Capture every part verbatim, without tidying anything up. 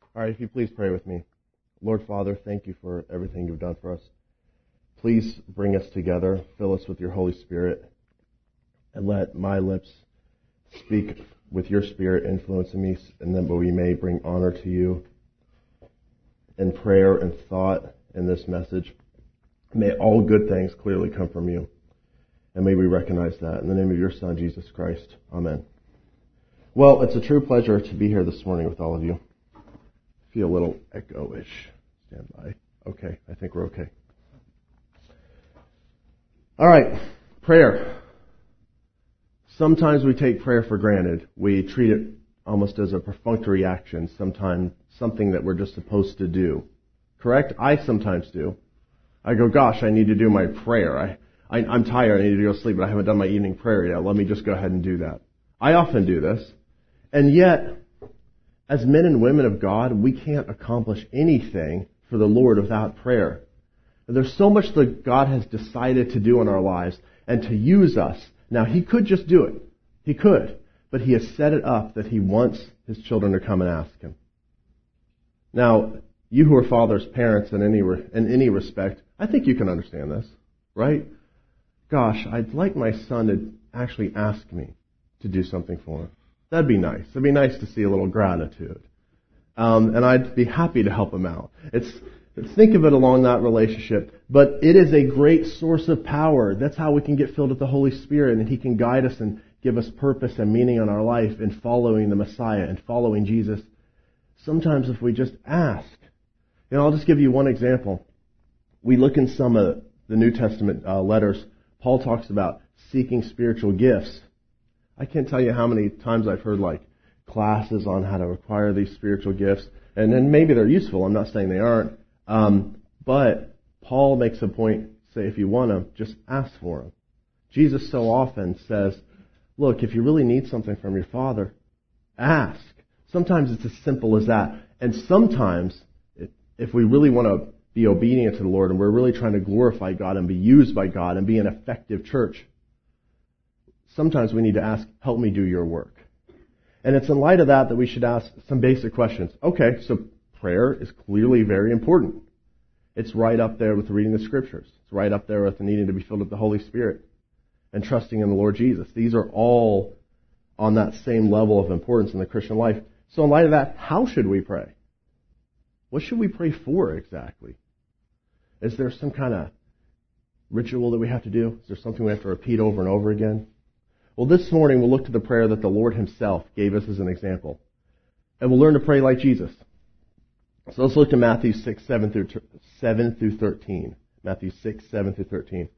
All right, if you please pray with me. Lord Father, thank you for everything you've done for us. Please bring us together, fill us with your Holy Spirit, and let my lips speak with your Spirit influencing me, and that we may bring honor to you in prayer and thought in this message. May all good things clearly come from you, and may we recognize that. In the name of your Son, Jesus Christ. Amen. Well, it's a true pleasure to be here this morning with all of you. I feel a little echo-ish. Stand by. Okay, I think we're okay. All right, prayer. Sometimes we take prayer for granted. We treat it almost as a perfunctory action, sometimes something that we're just supposed to do. Correct? I sometimes do. I go, gosh, I need to do my prayer. I, I, I'm tired. I need to go to sleep, but I haven't done my evening prayer yet. Let me just go ahead and do that. I often do this. And yet, as men and women of God, we can't accomplish anything for the Lord without prayer. There's so much that God has decided to do in our lives and to use us. Now, He could just do it. He could. But He has set it up that He wants His children to come and ask Him. Now, you who are fathers, parents in any re- in any respect, I think you can understand this, right? Gosh, I'd like my son to actually ask me to do something for him. That'd be nice. It'd be nice to see a little gratitude. Um, and I'd be happy to help him out. It's Think of it along that relationship. But it is a great source of power. That's how we can get filled with the Holy Spirit, and He can guide us and give us purpose and meaning in our life in following the Messiah and following Jesus. Sometimes if we just ask. You know, I'll just give you one example. We look in some of the New Testament uh, letters. Paul talks about seeking spiritual gifts. I can't tell you how many times I've heard like classes on how to acquire these spiritual gifts. And then maybe they're useful. I'm not saying they aren't. Um, but Paul makes a point, say if you want them, just ask for them. Jesus so often says, look, if you really need something from your Father, ask. Sometimes it's as simple as that. And sometimes, if we really want to be obedient to the Lord and we're really trying to glorify God and be used by God and be an effective church, sometimes we need to ask, help me do your work. And it's in light of that that we should ask some basic questions. Okay, so prayer is clearly very important. It's right up there with reading the Scriptures. It's right up there with the needing to be filled with the Holy Spirit and trusting in the Lord Jesus. These are all on that same level of importance in the Christian life. So in light of that, how should we pray? What should we pray for exactly? Is there some kind of ritual that we have to do? Is there something we have to repeat over and over again? Well, this morning we'll look to the prayer that the Lord Himself gave us as an example. And we'll learn to pray like Jesus. So let's look to Matthew six, seven through thirteen. Matthew six, seven through thirteen.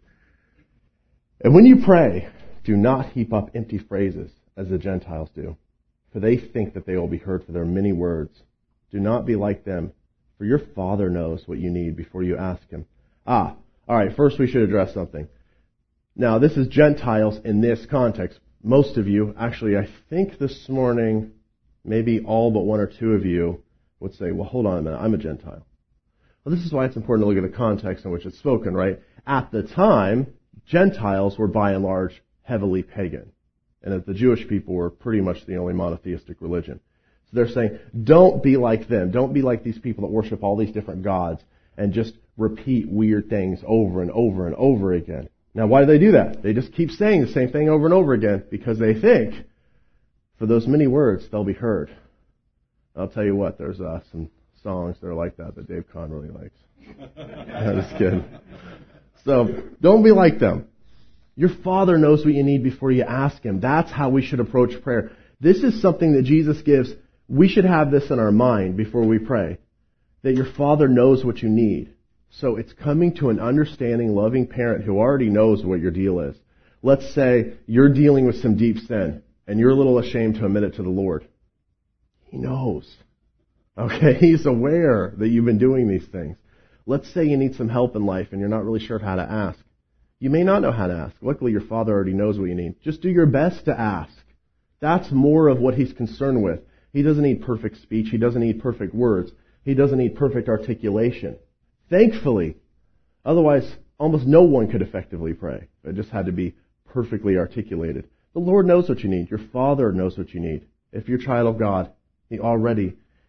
And when you pray, do not heap up empty phrases as the Gentiles do, for they think that they will be heard for their many words. Do not be like them, for your Father knows what you need before you ask Him. Ah, all right, first we should address something. Now, this is Gentiles in this context. Most of you, actually, I think this morning, maybe all but one or two of you would say, well, hold on a minute, I'm a Gentile. Well, this is why it's important to look at the context in which it's spoken, right? At the time, Gentiles were by and large heavily pagan, and that the Jewish people were pretty much the only monotheistic religion. So they're saying, don't be like them. Don't be like these people that worship all these different gods and just repeat weird things over and over and over again. Now, why do they do that? They just keep saying the same thing over and over again because they think for those many words they'll be heard. I'll tell you what, there's uh, some songs that are like that that Dave Kahn really likes. I'm just kidding. So, don't be like them. Your Father knows what you need before you ask Him. That's how we should approach prayer. This is something that Jesus gives. We should have this in our mind before we pray. That your Father knows what you need. So it's coming to an understanding, loving parent who already knows what your deal is. Let's say you're dealing with some deep sin and you're a little ashamed to admit it to the Lord. He knows. Okay, He's aware that you've been doing these things. Let's say you need some help in life and you're not really sure how to ask. You may not know how to ask. Luckily, your Father already knows what you need. Just do your best to ask. That's more of what He's concerned with. He doesn't need perfect speech. He doesn't need perfect words. He doesn't need perfect articulation. Thankfully. Otherwise, almost no one could effectively pray. It just had to be perfectly articulated. The Lord knows what you need. Your Father knows what you need. If you're a child of God, He already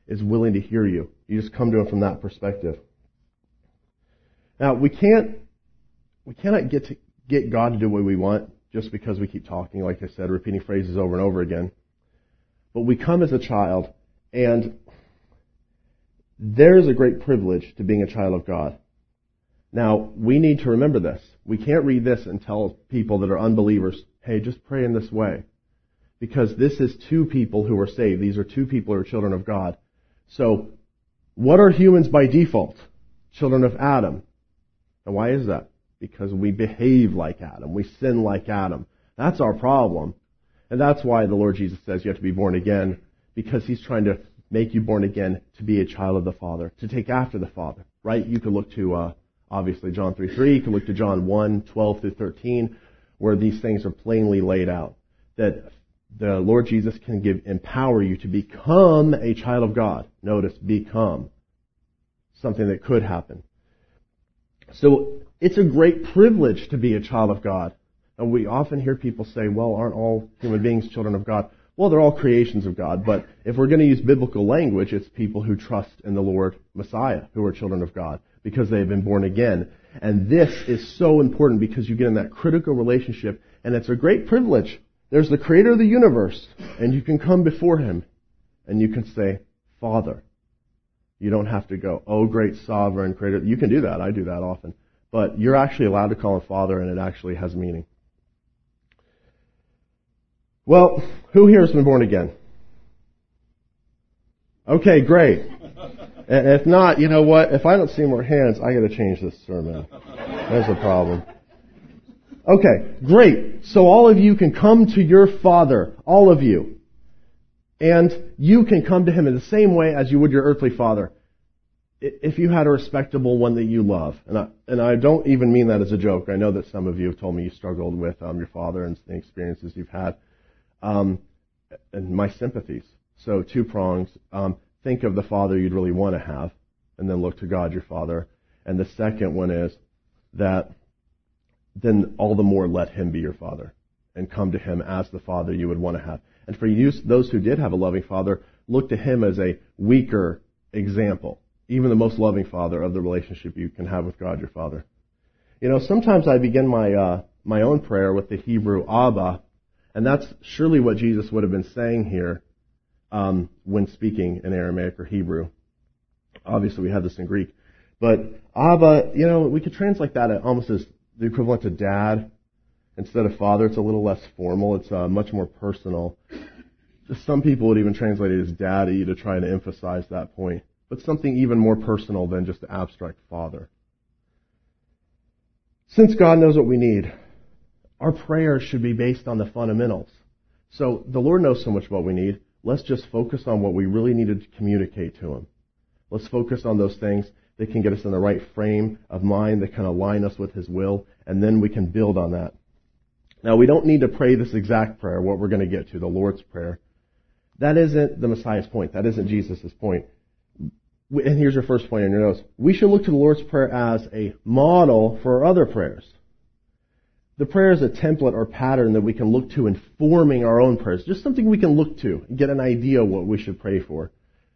is willing to hear you. You just come to him from that perspective. Now, we can't, we cannot get to get God to do what we want just because we keep talking, like I said, repeating phrases over and over again. But we come as a child, and there's a great privilege to being a child of God. Now, we need to remember this. We can't read this and tell people that are unbelievers, hey, just pray in this way. Because this is two people who are saved. These are two people who are children of God. So, what are humans by default? Children of Adam. And why is that? Because we behave like Adam. We sin like Adam. That's our problem. And that's why the Lord Jesus says you have to be born again, because He's trying to make you born again to be a child of the Father, to take after the Father, right? You could look to, uh, obviously, John three three. You can look to John one twelve through thirteen, where these things are plainly laid out. That the Lord Jesus can give, empower you to become a child of God. Notice, become. Something that could happen. So, it's a great privilege to be a child of God. And we often hear people say, well, aren't all human beings children of God? Well, they're all creations of God, but if we're going to use biblical language, it's people who trust in the Lord Messiah, who are children of God, because they have been born again. And this is so important because you get in that critical relationship, and it's a great privilege. There's the creator of the universe, and you can come before Him, and you can say, Father. You don't have to go, oh, great sovereign creator. You can do that. I do that often. But you're actually allowed to call Him Father, and it actually has meaning. Well, who here has been born again? Okay, great. And if not, you know what? If I don't see more hands, I got to change this sermon. There's a problem. Okay, great. So all of you can come to your Father, all of you. And you can come to Him in the same way as you would your earthly father. If you had a respectable one that you love, and I, and I don't even mean that as a joke. I know that some of you have told me you struggled with um, your father and the experiences you've had. Um, and my sympathies. So two prongs. Um, think of the father you'd really want to have, and then look to God, your Father. And the second one is that then all the more let Him be your Father, and come to Him as the Father you would want to have. And for you, those who did have a loving Father, look to Him as a weaker example, even the most loving Father of the relationship you can have with God, your Father. You know, sometimes I begin my uh, my own prayer with the Hebrew Abba. And that's surely what Jesus would have been saying here um, when speaking in Aramaic or Hebrew. Obviously, we have this in Greek. But Abba, you know, we could translate that almost as the equivalent to dad. Instead of father, it's a little less formal. It's uh, much more personal. Some people would even translate it as daddy to try to emphasize that point. But something even more personal than just the abstract father. Since God knows what we need, our prayers should be based on the fundamentals. So the Lord knows so much what we need. Let's just focus on what we really needed to communicate to Him. Let's focus on those things that can get us in the right frame of mind, that can align us with His will, and then we can build on that. Now, we don't need to pray this exact prayer, what we're going to get to, the Lord's Prayer. That isn't the Messiah's point. That isn't Jesus' point. And here's your first point in your notes. We should look to the Lord's Prayer as a model for our other prayers. The prayer is a template or pattern that we can look to in forming our own prayers. Just something we can look to and get an idea of what we should pray for.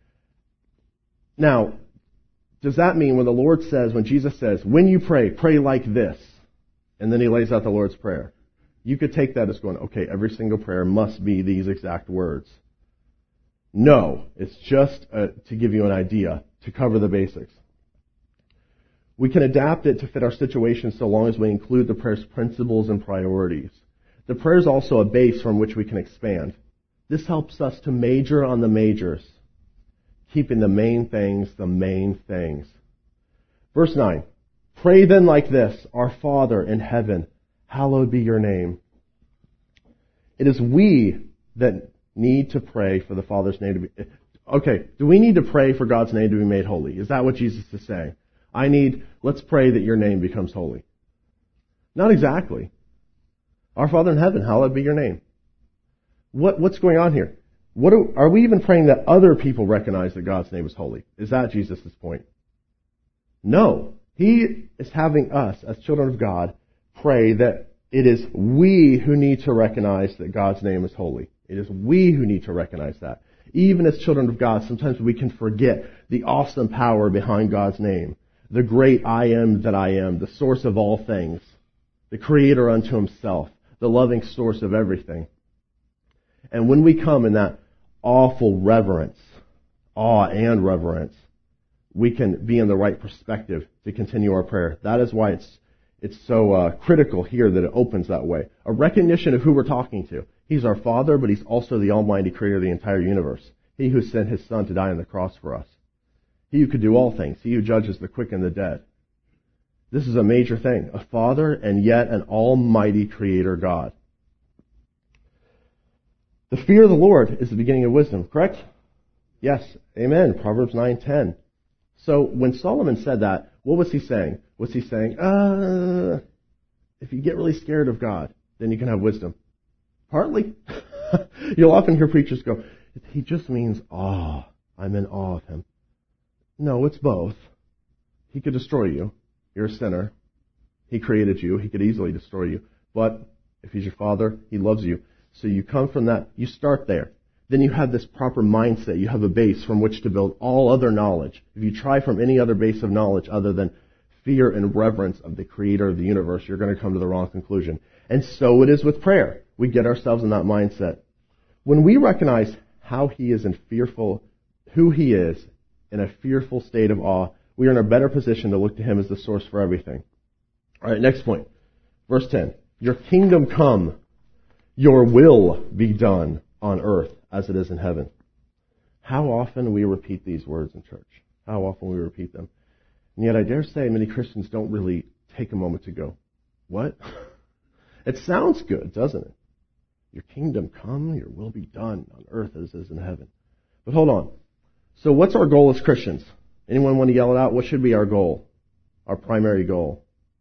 Now, does that mean when the Lord says, when Jesus says, when you pray, pray like this, and then He lays out the Lord's Prayer, you could take that as going, okay, every single prayer must be these exact words. No, it's just uh, to give you an idea, to cover the basics. We can adapt it to fit our situation so long as we include the prayer's principles and priorities. The prayer is also a base from which we can expand. This helps us to major on the majors, keeping the main things the main things. Verse nine, pray then like this, Our Father in heaven, hallowed be your name. It is we that need to pray for the Father's name to be... Okay, do we need to pray for God's name to be made holy? Is that what Jesus is saying? I need, let's pray that your name becomes holy. Not exactly. Our Father in heaven, hallowed be your name. What, what's going on here? What are, are we even praying that other people recognize that God's name is holy? Is that Jesus' point? No. He is having us, as children of God, pray that it is we who need to recognize that God's name is holy. It is we who need to recognize that. Even as children of God, sometimes we can forget the awesome power behind God's name. The great I am that I am, the source of all things, the creator unto himself, the loving source of everything. And when we come in that awful reverence, awe and reverence, we can be in the right perspective to continue our prayer. That is why it's it's so uh, critical here that it opens that way. A recognition of who we're talking to. He's our Father, but He's also the Almighty Creator of the entire universe. He who sent His Son to die on the cross for us. He who could do all things. He who judges the quick and the dead. This is a major thing. A Father and yet an Almighty Creator God. The fear of the Lord is the beginning of wisdom, correct? Yes. Amen. Proverbs nine ten. So when Solomon said that, what was he saying? Was he saying, uh, if you get really scared of God, then you can have wisdom? Partly. You'll often hear preachers go, he just means awe. I'm in awe of him. No, it's both. He could destroy you. You're a sinner. He created you. He could easily destroy you. But if He's your Father, He loves you. So you come from that. You start there. Then you have this proper mindset. You have a base from which to build all other knowledge. If you try from any other base of knowledge other than fear and reverence of the Creator of the universe, you're going to come to the wrong conclusion. And so it is with prayer. We get ourselves in that mindset. When we recognize how He is in fearful, who He is, in a fearful state of awe, we are in a better position to look to Him as the source for everything. All right, next point. Verse ten. Your kingdom come, your will be done on earth as it is in heaven. How often we repeat these words in church. How often we repeat them. And yet I dare say many Christians don't really take a moment to go, what? It sounds good, doesn't it? Your kingdom come, your will be done on earth as it is in heaven. But hold on. So what's our goal as Christians? Anyone want to yell it out? What should be our goal? Our primary goal?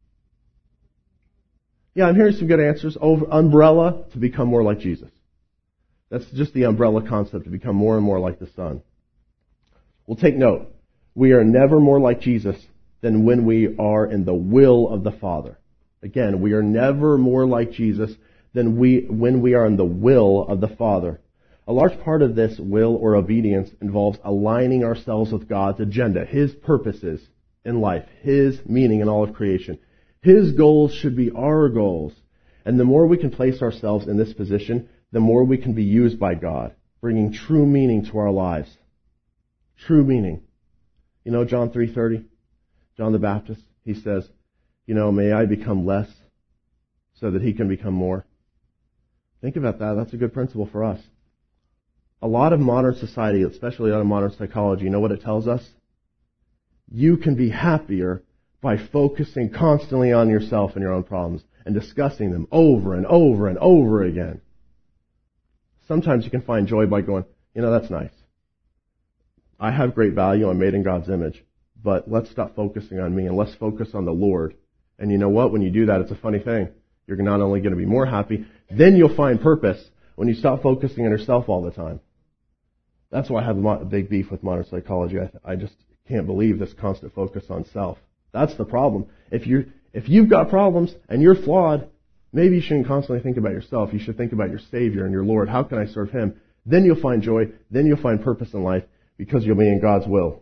Yeah, I'm hearing some good answers. Over, umbrella, to become more like Jesus. That's just the umbrella concept, to become more and more like the Son. Well, take note. We are never more like Jesus than when we are in the will of the Father. Again, we are never more like Jesus than we when we are in the will of the Father. A large part of this will or obedience involves aligning ourselves with God's agenda, His purposes in life, His meaning in all of creation. His goals should be our goals. And the more we can place ourselves in this position, the more we can be used by God, bringing true meaning to our lives. True meaning. You know John three thirty? John the Baptist, he says, you know, may I become less so that He can become more. Think about that. That's a good principle for us. A lot of modern society, especially out of modern psychology, you know what it tells us? You can be happier by focusing constantly on yourself and your own problems and discussing them over and over and over again. Sometimes you can find joy by going, you know, that's nice. I have great value. I'm made in God's image. But let's stop focusing on me and let's focus on the Lord. And you know what? When you do that, it's a funny thing. You're not only going to be more happy, then you'll find purpose when you stop focusing on yourself all the time. That's why I have a big beef with modern psychology. I, I just can't believe this constant focus on self. That's the problem. If you if you've got problems and you're flawed, maybe you shouldn't constantly think about yourself. You should think about your Savior and your Lord. How can I serve Him? Then you'll find joy. Then you'll find purpose in life because you'll be in God's will.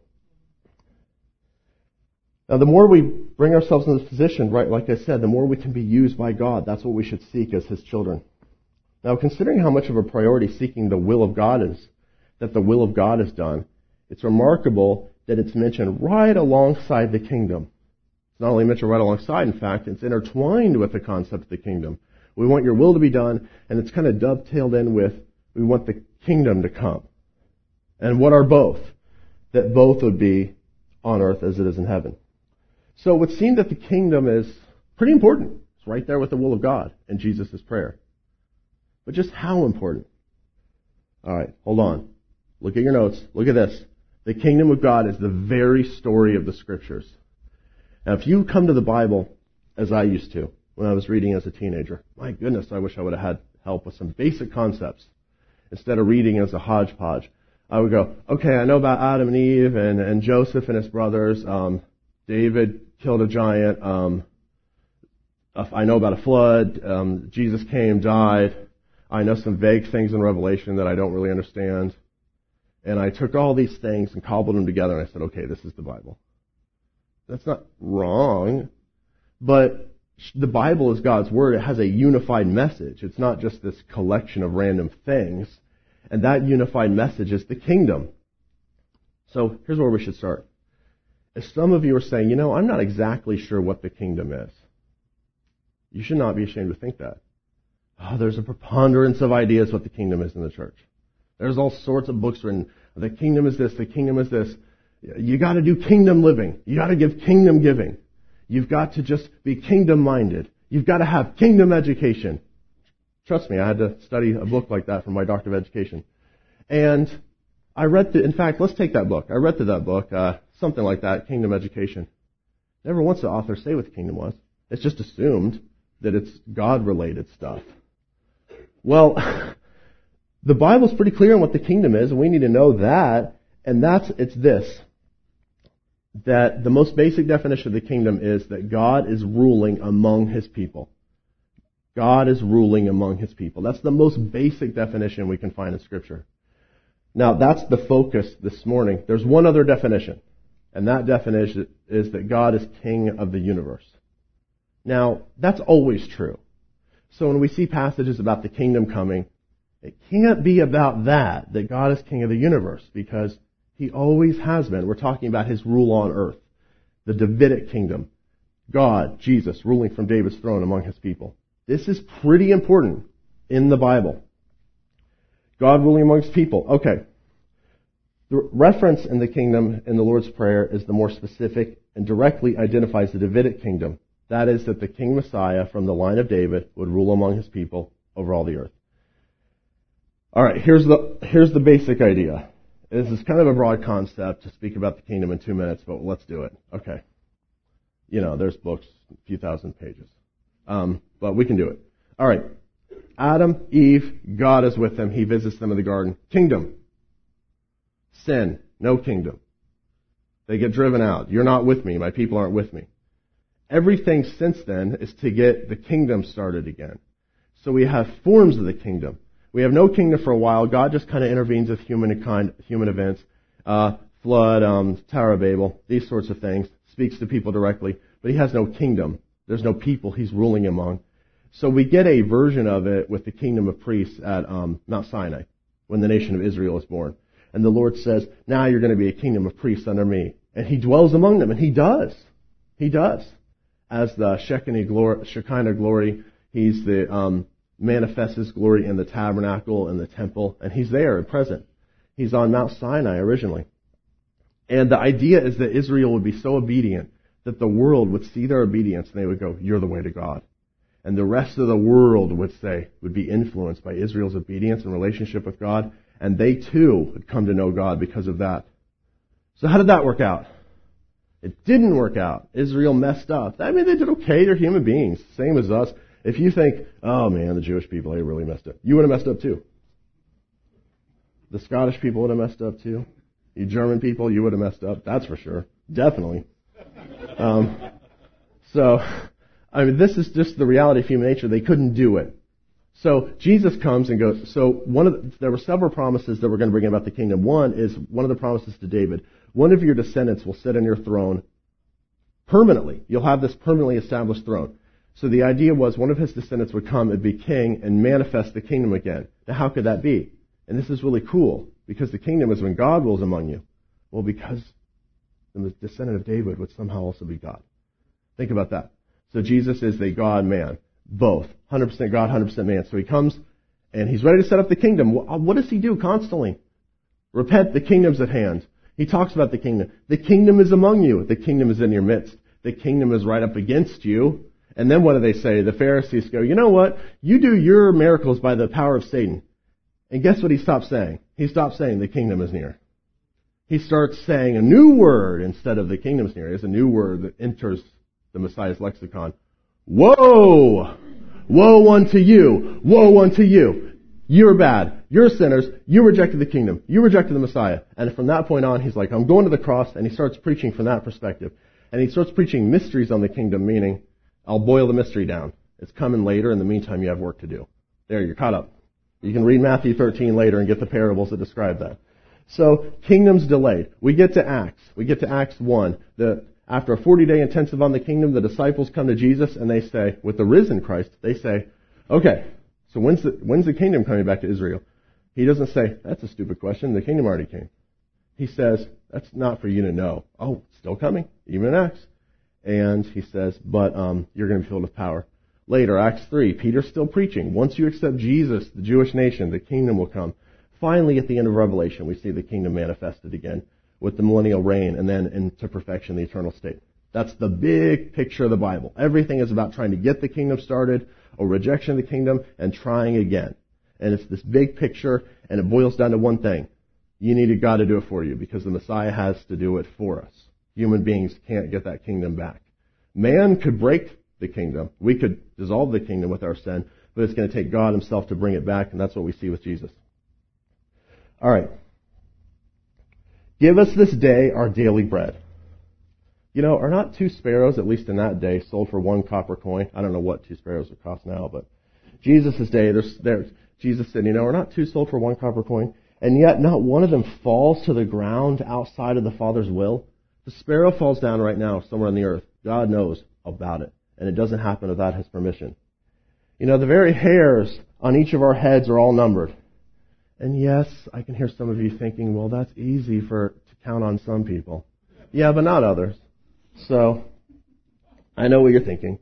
Now, the more we bring ourselves in this position, right, like I said, the more we can be used by God. That's what we should seek as His children. Now, considering how much of a priority seeking the will of God is, that the will of God is done, it's remarkable that it's mentioned right alongside the kingdom. It's not only mentioned right alongside, in fact, it's intertwined with the concept of the kingdom. We want your will to be done, and it's kind of dovetailed in with, we want the kingdom to come. And what are both? That both would be on earth as it is in heaven. So it would seem that the kingdom is pretty important. It's right there with the will of God and Jesus' prayer. But just how important? All right, hold on. Look at your notes. Look at this. The kingdom of God is the very story of the Scriptures. Now, if you come to the Bible, as I used to, when I was reading as a teenager, my goodness, I wish I would have had help with some basic concepts. Instead of reading as a hodgepodge, I would go, okay, I know about Adam and Eve and, and Joseph and his brothers. Um, David killed a giant. Um, I know about a flood. Um, Jesus came, died. I know some vague things in Revelation that I don't really understand. And I took all these things and cobbled them together, and I said, okay, this is the Bible. That's not wrong, but the Bible is God's Word. It has a unified message. It's not just this collection of random things. And that unified message is the kingdom. So here's where we should start. If some of you are saying, you know, I'm not exactly sure what the kingdom is, you should not be ashamed to think that. Oh, there's a preponderance of ideas what the kingdom is in the church. There's all sorts of books written. The kingdom is this, the kingdom is this. You got to do kingdom living. You got to give kingdom giving. You've got to just be kingdom minded. You've got to have kingdom education. Trust me, I had to study a book like that for my doctorate of education. And I read the, in fact, let's take that book. I read through that book, uh, something like that, Kingdom Education. Never once the author say what the kingdom was. It's just assumed that it's God-related stuff. Well, the Bible's pretty clear on what the kingdom is, and we need to know that, and that's, it's this, that the most basic definition of the kingdom is that God is ruling among His people. God is ruling among His people. That's the most basic definition we can find in Scripture. Now, that's the focus this morning. There's one other definition, and that definition is that God is King of the universe. Now, that's always true. So when we see passages about the kingdom coming, it can't be about that, that God is King of the universe, because He always has been. We're talking about His rule on earth, the Davidic kingdom. God, Jesus, ruling from David's throne among His people. This is pretty important in the Bible. God ruling amongst people. Okay. The reference in the kingdom in the Lord's Prayer is the more specific and directly identifies the Davidic kingdom. That is that the King Messiah from the line of David would rule among His people over all the earth. Alright, here's the, here's the basic idea. This is kind of a broad concept to speak about the kingdom in two minutes, but let's do it. Okay. You know, there's books, a few thousand pages. Um, but we can do it. Alright. Adam, Eve, God is with them. He visits them in the garden. Kingdom. Sin. No kingdom. They get driven out. You're not with me. My people aren't with me. Everything since then is to get the kingdom started again. So we have forms of the kingdom. We have no kingdom for a while. God just kind of intervenes with humankind, human events. Uh, flood, um, Tower of Babel, these sorts of things. Speaks to people directly. But He has no kingdom. There's no people He's ruling among. So we get a version of it with the kingdom of priests at um, Mount Sinai, when the nation of Israel is born. And the Lord says, now you're going to be a kingdom of priests under me. And He dwells among them, and He does. He does. As the Shekinah glory, Shekinah glory, He's the um, manifests His glory in the tabernacle and the temple, and He's there and present. He's on Mount Sinai originally. And the idea is that Israel would be so obedient that the world would see their obedience and they would go, you're the way to God. And the rest of the world would say, would be influenced by Israel's obedience and relationship with God, and they too would come to know God because of that. So how did that work out? It didn't work out. Israel messed up. I mean, they did okay. They're human beings, same as us. If you think, oh man, the Jewish people, they really messed up, you would have messed up too. The Scottish people would have messed up too. You German people, you would have messed up. That's for sure. Definitely. Um, so, I mean, this is just the reality of human nature. They couldn't do it. So Jesus comes and goes. So one of the, there were several promises that we're going to bring about the kingdom. One is one of the promises to David. One of your descendants will sit on your throne permanently. You'll have this permanently established throne. So the idea was one of his descendants would come and be king and manifest the kingdom again. Now how could that be? And this is really cool because the kingdom is when God rules among you. Well, because the descendant of David would somehow also be God. Think about that. So Jesus is the God-man. Both. one hundred percent God, one hundred percent man. So He comes and He's ready to set up the kingdom. What does He do constantly? Repent, the kingdom's at hand. He talks about the kingdom. The kingdom is among you. The kingdom is in your midst. The kingdom is right up against you. And then what do they say? The Pharisees go, you know what? You do your miracles by the power of Satan. And guess what He stops saying? He stops saying the kingdom is near. He starts saying a new word instead of the kingdom's near. It's a new word that enters the Messiah's lexicon. Woe! Woe unto you! Woe unto you! You're bad. You're sinners. You rejected the kingdom. You rejected the Messiah. And from that point on, He's like, I'm going to the cross, and He starts preaching from that perspective. And He starts preaching mysteries on the kingdom, meaning, I'll boil the mystery down. It's coming later. In the meantime, you have work to do. There, you're caught up. You can read Matthew thirteen later and get the parables that describe that. So, kingdom's delayed. We get to Acts. We get to Acts one. The, after a forty-day intensive on the kingdom, the disciples come to Jesus and they say, with the risen Christ, they say, okay, so when's the, when's the kingdom coming back to Israel? He doesn't say, that's a stupid question. The kingdom already came. He says, that's not for you to know. Oh, it's still coming, even in Acts. And he says, but um, you're going to be filled with power. Later, Acts three, Peter's still preaching. Once you accept Jesus, the Jewish nation, the kingdom will come. Finally, at the end of Revelation, we see the kingdom manifested again with the millennial reign and then into perfection, the eternal state. That's the big picture of the Bible. Everything is about trying to get the kingdom started or rejection of the kingdom and trying again. And it's this big picture, and it boils down to one thing. You needed God to do it for you because the Messiah has to do it for us. Human beings can't get that kingdom back. Man could break the kingdom. We could dissolve the kingdom with our sin, but it's going to take God himself to bring it back, and that's what we see with Jesus. All right. Give us this day our daily bread. You know, are not two sparrows, at least in that day, sold for one copper coin? I don't know what two sparrows would cost now, but Jesus' day, there's, there's, Jesus said, you know, are not two sold for one copper coin? And yet not one of them falls to the ground outside of the Father's will. The sparrow falls down right now somewhere on the earth. God knows about it. And it doesn't happen without his permission. You know, the very hairs on each of our heads are all numbered. And yes, I can hear some of you thinking, well, that's easy for to count on some people. Yeah, but not others. So, I know what you're thinking.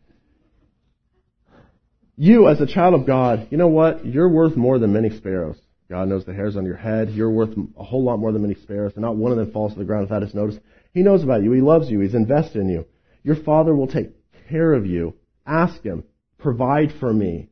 You, as a child of God, you know what? You're worth more than many sparrows. God knows the hairs on your head. You're worth a whole lot more than many sparrows, and not one of them falls to the ground without his notice. He knows about you. He loves you. He's invested in you. Your Father will take care of you. Ask him, provide for me.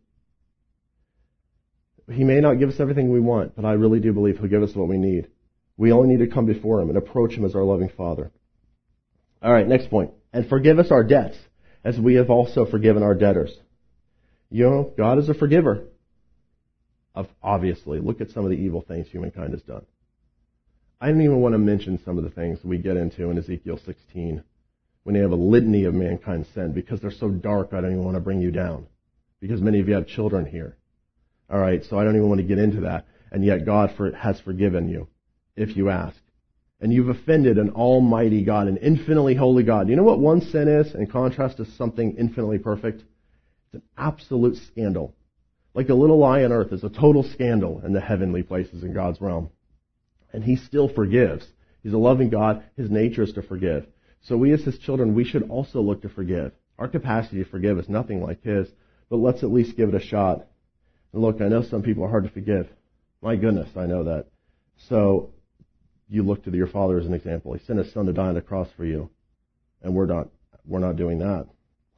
He may not give us everything we want, but I really do believe he'll give us what we need. We only need to come before him and approach him as our loving Father. All right, next point. And forgive us our debts, as we have also forgiven our debtors. You know, God is a forgiver. Of obviously, look at some of the evil things humankind has done. I don't even want to mention some of the things we get into in Ezekiel sixteen, when they have a litany of mankind's sin, because they're so dark, I don't even want to bring you down. Because many of you have children here. All right, so I don't even want to get into that. And yet God for, has forgiven you, if you ask. And you've offended an almighty God, an infinitely holy God. You know what one sin is, in contrast to something infinitely perfect? It's an absolute scandal. Like the little lie on earth is a total scandal in the heavenly places in God's realm. And he still forgives. He's a loving God. His nature is to forgive. So we as his children, we should also look to forgive. Our capacity to forgive is nothing like his, but let's at least give it a shot. And look, I know some people are hard to forgive. My goodness, I know that. So you look to your Father as an example. He sent his Son to die on the cross for you. And we're not, we're not doing that.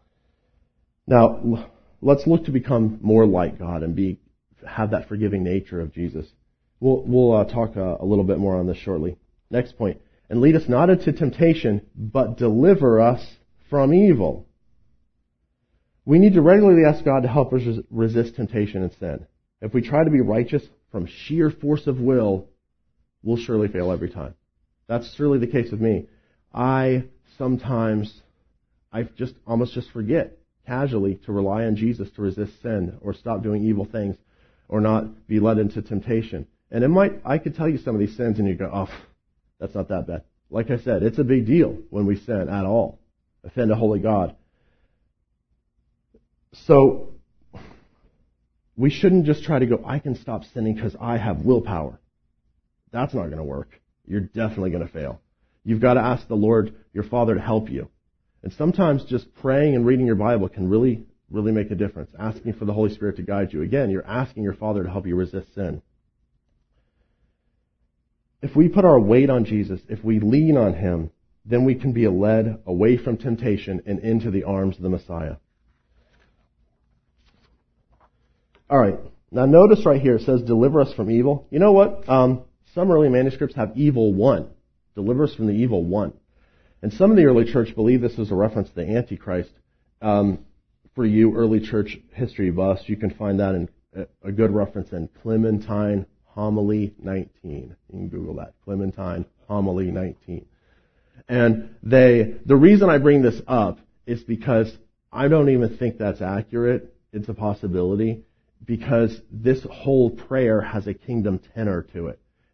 Now, let's look to become more like God and be have that forgiving nature of Jesus. We'll, we'll uh, talk uh, a little bit more on this shortly. Next point. And lead us not into temptation, but deliver us from evil. We need to regularly ask God to help us resist temptation and sin. If we try to be righteous from sheer force of will, we'll surely fail every time. That's surely the case with me. I sometimes, I just almost just forget casually to rely on Jesus to resist sin or stop doing evil things or not be led into temptation. And it might, I could tell you some of these sins and you go, oh, that's not that bad. Like I said, it's a big deal when we sin at all. Offend a holy God. So, we shouldn't just try to go, I can stop sinning because I have willpower. That's not going to work. You're definitely going to fail. You've got to ask the Lord, your Father, to help you. And sometimes just praying and reading your Bible can really, really make a difference. Asking for the Holy Spirit to guide you. Again, you're asking your Father to help you resist sin. If we put our weight on Jesus, if we lean on him, then we can be led away from temptation and into the arms of the Messiah. All right. Now notice right here it says, deliver us from evil. You know what? Um, some early manuscripts have evil one. Deliver us from the evil one. And some of the early church believe this is a reference to the Antichrist. Um, for you early church history buffs, you can find that in a good reference in Clementine Homily nineteen. You can Google that. Clementine Homily nineteen. And they, the reason I bring this up is because I don't even think that's accurate. It's a possibility because this whole prayer has a kingdom tenor to it.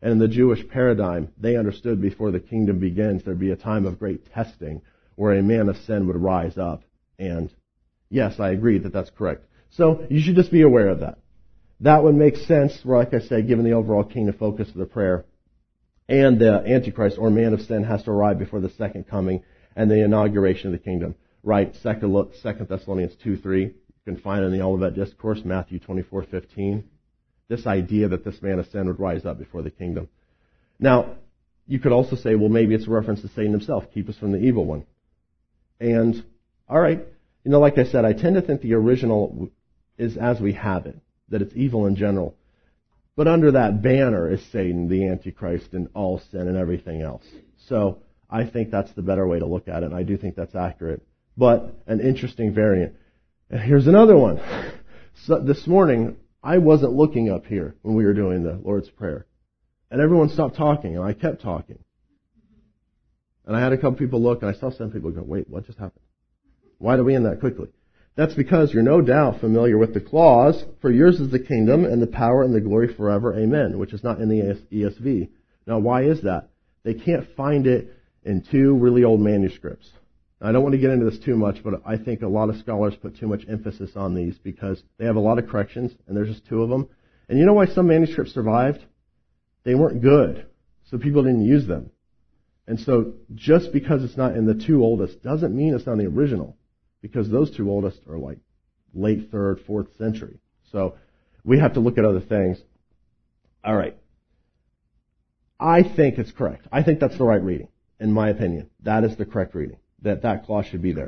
And in the Jewish paradigm, they understood before the kingdom begins, there'd be a time of great testing where a man of sin would rise up. And yes, I agree that that's correct. So you should just be aware of that. That would make sense, like I said, given the overall kingdom focus of the prayer. And the Antichrist, or man of sin, has to arrive before the second coming and the inauguration of the kingdom. Right, Second Thessalonians two three. You can find in the Olivet Discourse, Matthew twenty-four fifteen. This idea that this man of sin would rise up before the kingdom. Now, you could also say, well, maybe it's a reference to Satan himself. Keep us from the evil one. And, all right, you know, like I said, I tend to think the original is as we have it, that it's evil in general. But under that banner is Satan, the Antichrist, and all sin and everything else. So I think that's the better way to look at it, and I do think that's accurate. But an interesting variant. And here's another one. So this morning, I wasn't looking up here when we were doing the Lord's Prayer. And everyone stopped talking, and I kept talking. And I had a couple people look, and I saw some people go, wait, what just happened? Why did we end that quickly? That's because you're no doubt familiar with the clause, for yours is the kingdom and the power and the glory forever, amen, which is not in the E S V. Now, why is that? They can't find it in two really old manuscripts. I don't want to get into this too much, but I think a lot of scholars put too much emphasis on these because they have a lot of corrections, and there's just two of them. And you know why some manuscripts survived? They weren't good, so people didn't use them. And so just because it's not in the two oldest doesn't mean it's not in the original, because those two oldest are like late third, fourth century. So we have to look at other things. All right. I think it's correct. I think that's the right reading, in my opinion. That is the correct reading, that that clause should be there.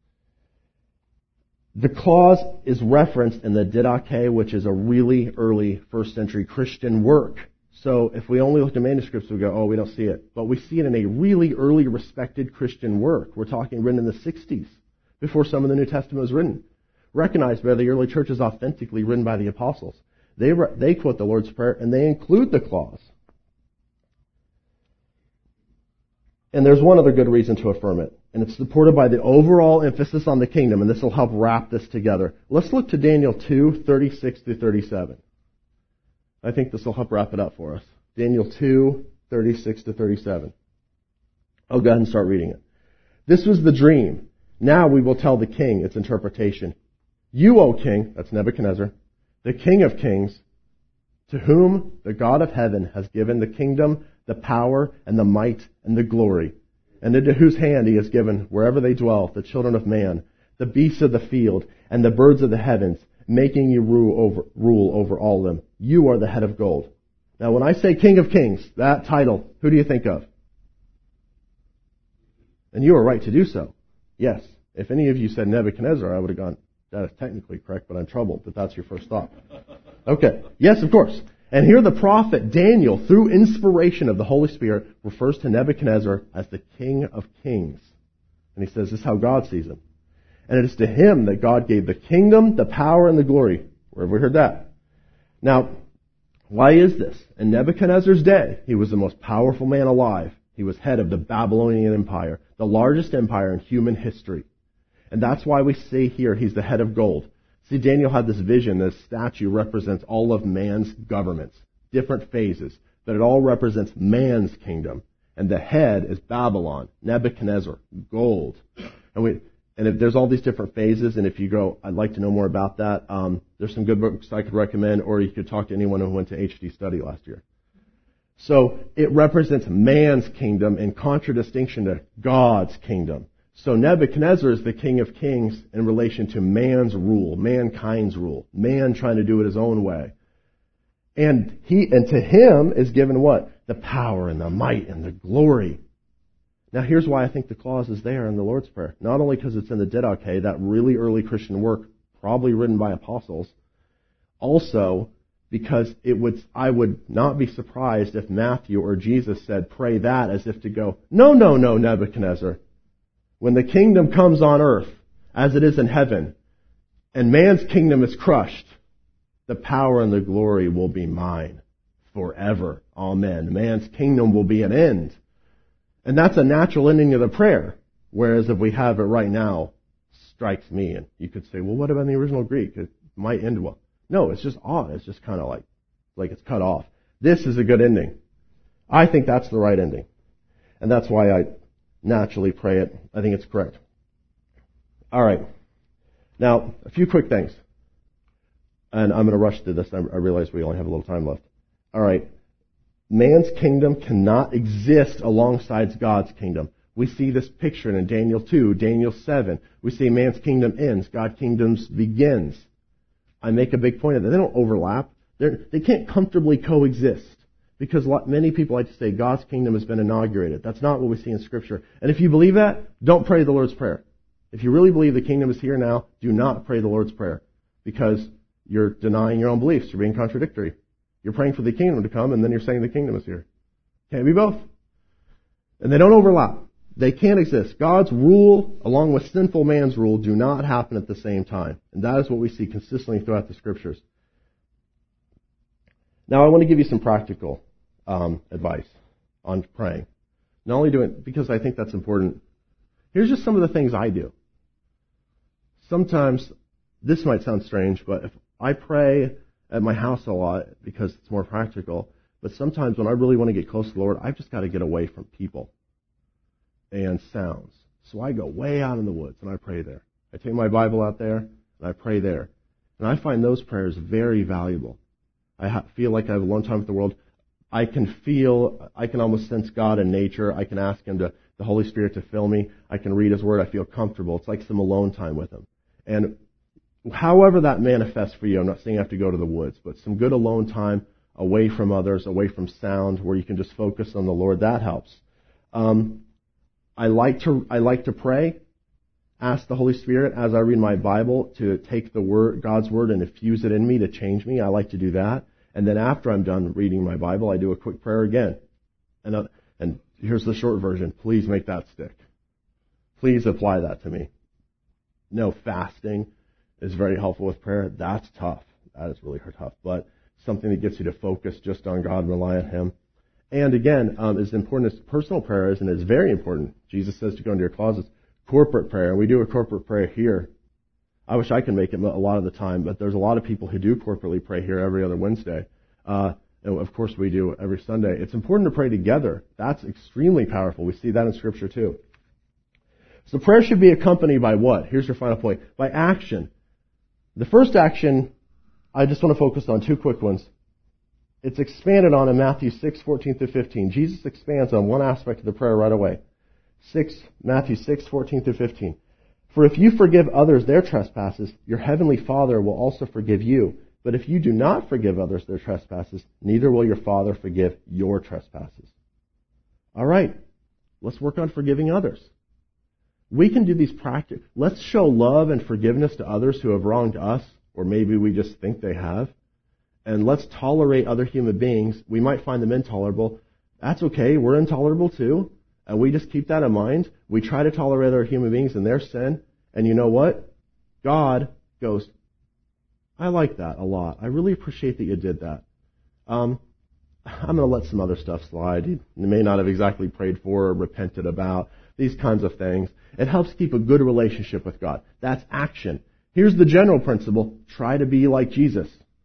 The clause is referenced in the Didache, which is a really early first century Christian work. So if we only look at manuscripts, we go, oh, we don't see it. But we see it in a really early respected Christian work. We're talking written in the sixties, before some of the New Testament was written. Recognized by the early church as authentically written by the apostles. They, re- they quote the Lord's Prayer, and they include the clause. And there's one other good reason to affirm it, and it's supported by the overall emphasis on the kingdom, and this will help wrap this together. Let's look to Daniel two, thirty-six through thirty-seven. I think this will help wrap it up for us. Daniel two, thirty-six to thirty-seven. I'll go ahead and start reading it. This was the dream. Now we will tell the king its interpretation. You, O king, that's Nebuchadnezzar, the king of kings, to whom the God of heaven has given the kingdom, the power, and the might, and the glory, and into whose hand he has given, wherever they dwell, the children of man, the beasts of the field, and the birds of the heavens, making you rule over, rule over all of them. You are the head of gold. Now, when I say King of Kings, that title, who do you think of? And you are right to do so. Yes. If any of you said Nebuchadnezzar, I would have gone, that is technically correct, but I'm troubled that that's your first thought. Okay. Yes, of course. And here the prophet Daniel, through inspiration of the Holy Spirit, refers to Nebuchadnezzar as the King of Kings. And he says this is how God sees him. And it is to him that God gave the kingdom, the power, and the glory. Where have we heard that? Now, why is this? In Nebuchadnezzar's day, he was the most powerful man alive. He was head of the Babylonian Empire, the largest empire in human history. And that's why we see here he's the head of gold. See, Daniel had this vision. This statue represents all of man's governments, different phases, but it all represents man's kingdom. And the head is Babylon, Nebuchadnezzar, gold. And we, and if there's all these different phases, and if you go, I'd like to know more about that, um, there's some good books I could recommend, or you could talk to anyone who went to H D study last year. So it represents man's kingdom in contradistinction to God's kingdom. So Nebuchadnezzar is the king of kings in relation to man's rule, mankind's rule, man trying to do it his own way. And he, and to him is given what? The power and the might and the glory. Now here's why I think the clause is there in the Lord's Prayer. Not only because it's in the Didache, that really early Christian work, probably written by apostles, also because it would, I would not be surprised if Matthew or Jesus said, pray that as if to go, no, no, no, Nebuchadnezzar. When the kingdom comes on earth, as it is in heaven, and man's kingdom is crushed, the power and the glory will be mine forever. Amen. Man's kingdom will be an end. And that's a natural ending of the prayer. Whereas if we have it right now, strikes me. And you could say, well, what about in the original Greek? It might end well. No, it's just odd. It's just kind of like, like it's cut off. This is a good ending. I think that's the right ending. And that's why I naturally pray it. I think it's correct. All right. Now, a few quick things. And I'm going to rush through this. I realize we only have a little time left. All right. Man's kingdom cannot exist alongside God's kingdom. We see this picture in Daniel two, Daniel seven. We see man's kingdom ends, God's kingdom begins. I make a big point of that. They don't overlap. They're, they can't comfortably coexist. Because many people like to say God's kingdom has been inaugurated. That's not what we see in Scripture. And if you believe that, don't pray the Lord's Prayer. If you really believe the kingdom is here now, do not pray the Lord's Prayer. Because you're denying your own beliefs. You're being contradictory. You're praying for the kingdom to come, and then you're saying the kingdom is here. Can't be both. And they don't overlap. They can't exist. God's rule, along with sinful man's rule, do not happen at the same time. And that is what we see consistently throughout the Scriptures. Now, I want to give you some practical um, advice on praying. Not only do it because I think that's important. Here's just some of the things I do. Sometimes, this might sound strange, but if I pray at my house a lot because it's more practical, but sometimes when I really want to get close to the Lord, I've just got to get away from people and sounds. So I go way out in the woods and I pray there. I take my Bible out there and I pray there. And I find those prayers very valuable. I ha- feel like I have alone time with the world. I can feel, I can almost sense God in nature. I can ask Him to, the Holy Spirit to fill me. I can read His Word. I feel comfortable. It's like some alone time with Him. And however that manifests for you, I'm not saying you have to go to the woods, but some good alone time away from others, away from sound, where you can just focus on the Lord, that helps. Um, I like to, I like to pray. Ask the Holy Spirit as I read my Bible to take the word, God's Word and infuse it in me to change me. I like to do that. And then after I'm done reading my Bible, I do a quick prayer again. And, uh, and here's the short version. Please make that stick. Please apply that to me. No, fasting is very helpful with prayer. That's tough. That is really tough. But something that gets you to focus just on God and rely on Him. And again, um, as important as personal prayer is, and it's very important. Jesus says to go into your closets. Corporate prayer. We do a corporate prayer here. I wish I could make it a lot of the time, but there's a lot of people who do corporately pray here every other Wednesday. Uh, and of course we do every Sunday. It's important to pray together. That's extremely powerful. We see that in Scripture too. So prayer should be accompanied by what? Here's your final point. By action. The first action, I just want to focus on two quick ones. It's expanded on in Matthew six, fourteen through fifteen. Jesus expands on one aspect of the prayer right away. Six, Matthew six, fourteen through fifteen. For if you forgive others their trespasses, your heavenly Father will also forgive you. But if you do not forgive others their trespasses, neither will your Father forgive your trespasses. All right, let's work on forgiving others. We can do these practices. Let's show love and forgiveness to others who have wronged us, or maybe we just think they have. And let's tolerate other human beings. We might find them intolerable. That's okay. We're intolerable too. And we just keep that in mind. We try to tolerate other human beings in their sin. And you know what? God goes, I like that a lot. I really appreciate that you did that. Um, I'm going to let some other stuff slide. You may not have exactly prayed for or repented about. These kinds of things. It helps keep a good relationship with God. That's action. Here's the general principle. Try to be like Jesus.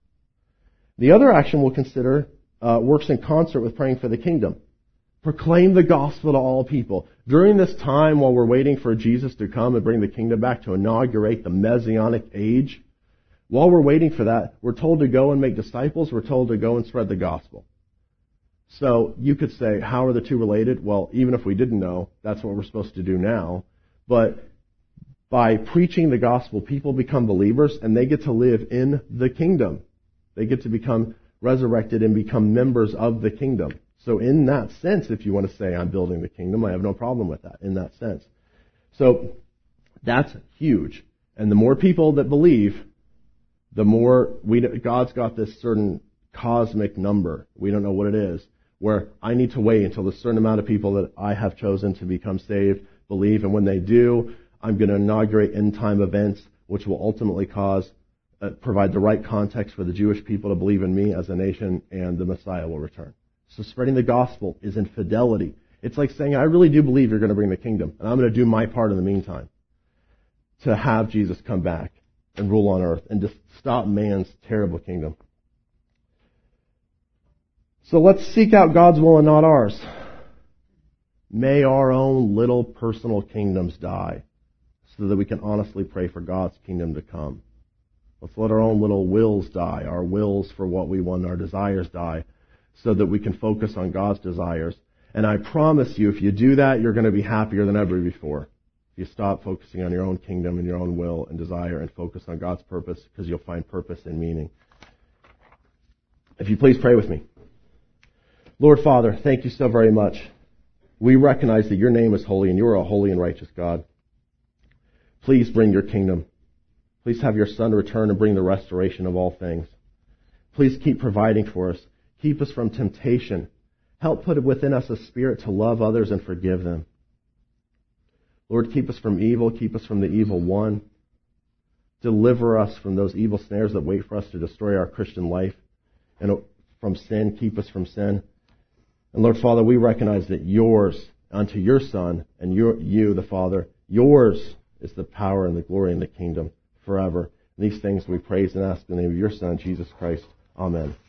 The other action we'll consider uh, works in concert with praying for the kingdom. Proclaim the gospel to all people. During this time while we're waiting for Jesus to come and bring the kingdom back to inaugurate the Messianic age, while we're waiting for that, we're told to go and make disciples. We're told to go and spread the gospel. So you could say, how are the two related? Well, even if we didn't know, that's what we're supposed to do now. But by preaching the gospel, people become believers and they get to live in the kingdom. They get to become resurrected and become members of the kingdom. So in that sense, if you want to say I'm building the kingdom, I have no problem with that in that sense. So that's huge. And the more people that believe, the more we, God's got this certain cosmic number. We don't know what it is, where I need to wait until the certain amount of people that I have chosen to become saved believe. And when they do, I'm going to inaugurate end-time events, which will ultimately cause, uh, provide the right context for the Jewish people to believe in me as a nation, and the Messiah will return. So spreading the gospel is in fidelity. It's like saying, I really do believe you're going to bring the kingdom, and I'm going to do my part in the meantime to have Jesus come back and rule on earth and to stop man's terrible kingdom. So let's seek out God's will and not ours. May our own little personal kingdoms die so that we can honestly pray for God's kingdom to come. Let's let our own little wills die, our wills for what we want, our desires die, so that we can focus on God's desires. And I promise you, if you do that, you're going to be happier than ever before. If you stop focusing on your own kingdom and your own will and desire and focus on God's purpose, because you'll find purpose and meaning. If you please pray with me. Lord Father, thank you so very much. We recognize that your name is holy and you are a holy and righteous God. Please bring your kingdom. Please have your Son return and bring the restoration of all things. Please keep providing for us. Keep us from temptation. Help put within us a spirit to love others and forgive them. Lord, keep us from evil. Keep us from the evil one. Deliver us from those evil snares that wait for us to destroy our Christian life. And from sin, keep us from sin. And Lord Father, we recognize that yours, unto your Son, and your, you, the Father, yours is the power and the glory and the kingdom forever. And these things we praise and ask in the name of your Son, Jesus Christ. Amen.